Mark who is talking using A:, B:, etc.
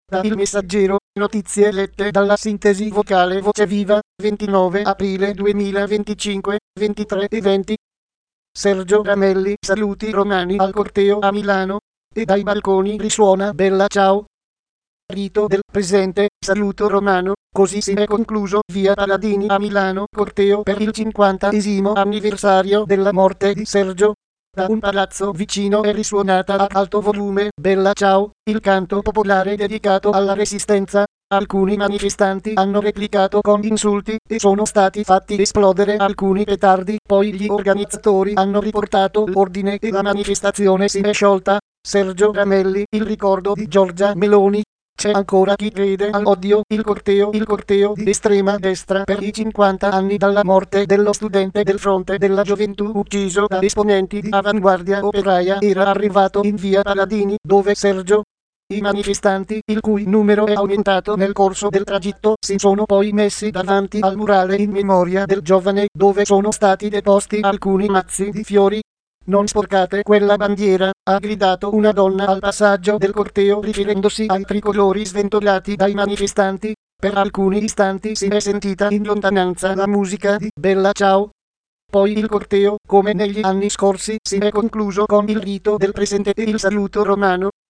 A: Da Il Messaggero, notizie lette dalla sintesi vocale Voce Viva, 29 aprile 2025, 23 e 20. Sergio Ramelli, saluti romani al corteo a Milano, e dai balconi risuona Bella ciao. Rito del presente, saluto romano, così si è concluso via Paladini a Milano, corteo per il 50° anniversario della morte di Sergio. Da un palazzo vicino è risuonata ad alto volume Bella ciao, il canto popolare dedicato alla resistenza. Alcuni manifestanti hanno replicato con insulti e sono stati fatti esplodere alcuni petardi, poi gli organizzatori hanno riportato l'ordine e la manifestazione si è sciolta. Sergio Ramelli, il ricordo di Giorgia Meloni. C'è ancora chi crede all'odio, il corteo di estrema destra per i 50 anni dalla morte dello studente del Fronte della Gioventù ucciso da esponenti di Avanguardia Operaia era arrivato in via Paladini, dove Sergio. I manifestanti, il cui numero è aumentato nel corso del tragitto, si sono poi messi davanti al murale in memoria del giovane, dove sono stati deposti alcuni mazzi di fiori. Non sporcate quella bandiera, ha gridato una donna al passaggio del corteo riferendosi ai tricolori sventolati dai manifestanti. Per alcuni istanti si è sentita in lontananza la musica di Bella ciao. Poi il corteo, come negli anni scorsi, si è concluso con il rito del presente e il saluto romano.